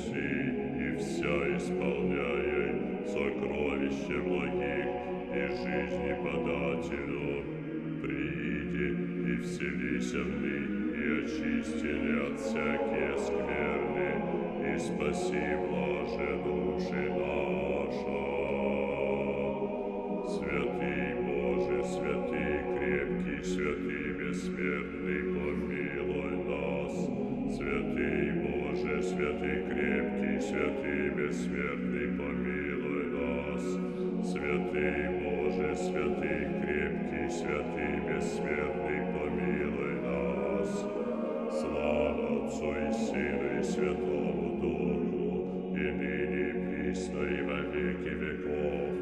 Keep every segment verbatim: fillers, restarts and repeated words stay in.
неси, и вся исполняй сокровище благих и жизни подателю. Прииди и вселися в ны, и очистили от всякие скверны, и спаси блаже души наша. Святый Боже, святый крепкий, святый бессмертный, помилуй нас. Святый Боже, святый крепкий, святый бессмертный, помилуй нас. Святый Боже, святый крепкий, святый бессмертный, помилуй нас. Слава Отцу и Сыну и Святому Духу, и ныне и присно и во веки веков.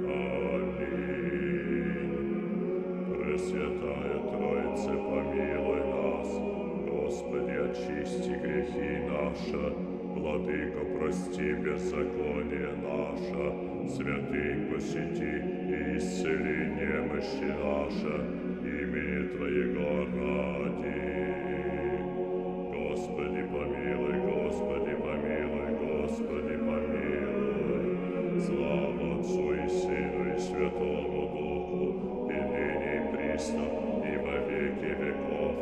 Аминь. Пресвятая Троица, помилуй нас. Господи, очисти грехи наши. Владыко, прости беззаконие наше. Святый, посети и исцели немощи наши. Имени Твоего ради. Господи, помилуй, Господи, помилуй, Господи, помилуй. Слава Отцу и Сыну и Святому Духу, и ныне и присно, и во веки веков.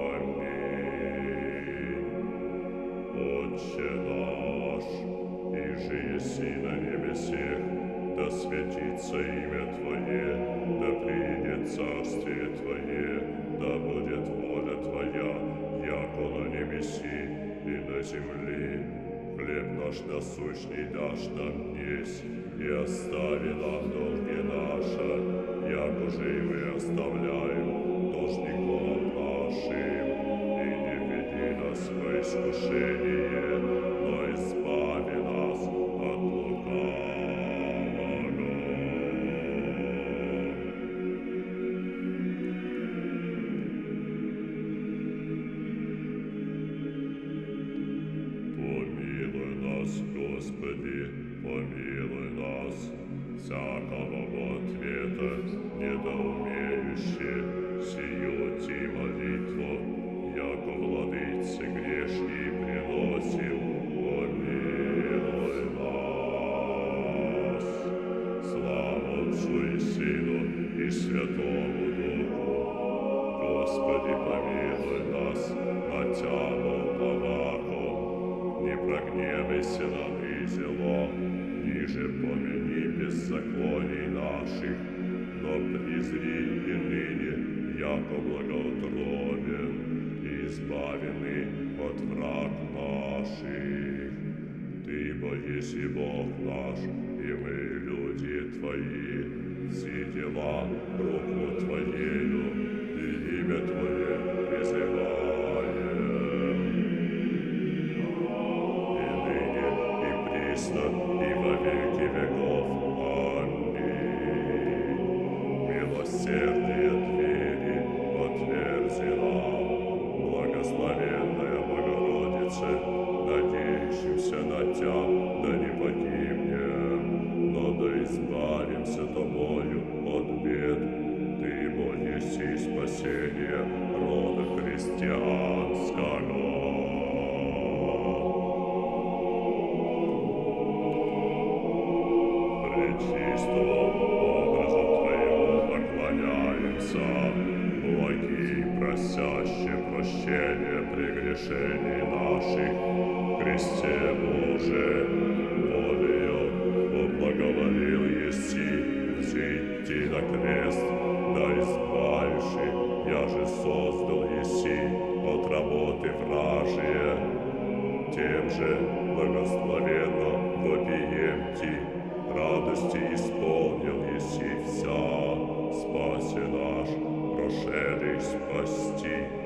Аминь. Отче наш, иже еси на небесех, да светится имя Твое, да приидет царствие Твое, да будет воля Твоя, яко на небеси и на земли. Хлеб наш насущный дашь нам днесь, и остави нам долги наши, яко же и мы оставляем должникам нашим. И не введи нас во искушение, но избави нас от лукавого. Господи, помилуй нас, всякого ответа недоумеющие, сию ти молитву, яко владыце грешней приносим, помилуй нас. Слава Отцу и Сыну и Святому Духу. Господи, помилуй нас, на Тя уповаем. Не прогневайся на зело, ниже помяни беззаконий наших, но презри и ныне, яко благоутробен, и избавены от враг наших. Ты, бо еси Бог наш, и мы, люди Твои, все дела руку Твоею, и имя Твое призываем. И во веки веков. Аминь. Милосердие двери отверзи нам, благословенная Богородице, надеющимся на Тя, да не погибнем, но да избавимся Тобою от бед. Ты, бо еси спасение рода христианского. Чистому образу Твоему поклоняемся, благий, просяще прощения прегрешений наших, Христе Боже, волею поблаговолил еси взойти на крест, да избавивши, я же создал еси от работы вражие, тем же благословенно вопием Ти, радости исполнил еси вся, спаси наш, прошедший спасти.